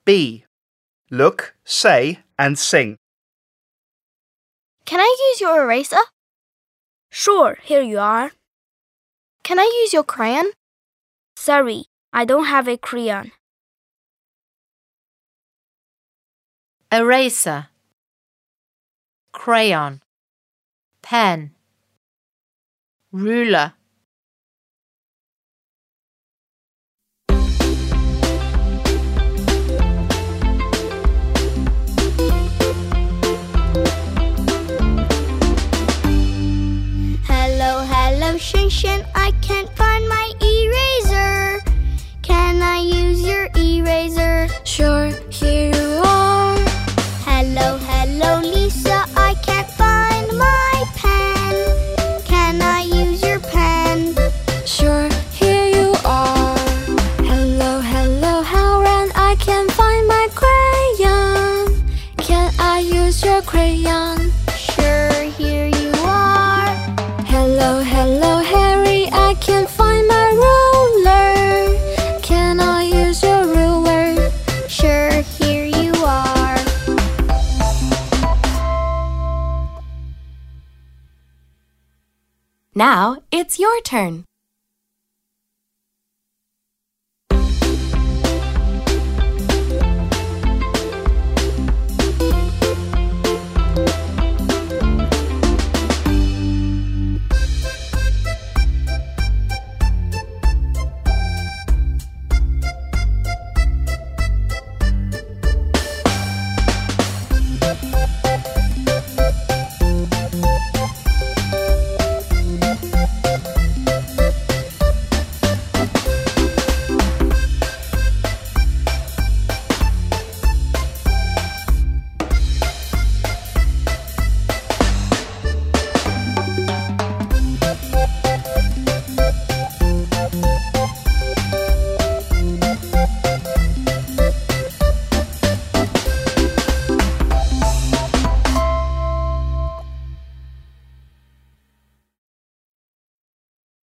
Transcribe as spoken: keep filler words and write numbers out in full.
B. Look, say and sing. Can I use your eraser? Sure, here you are. Can I use your crayon? Sorry, I don't have a crayon. Eraser, crayon, pen, ruler. Hello, hello, Shin Shin, I can't find my eraser. Can I use your eraser? Sure, here you are. Hello, hello, Lisa, I can't find my pen. Can I use your pen? Sure, here you are. Hello, hello, Howard, I can't find my crayon. Can I use your crayon? Sure, here you are. Hello, hello, Harry, I can't find my ruler. Can I use your ruler? Sure, here you are. Now it's your turn.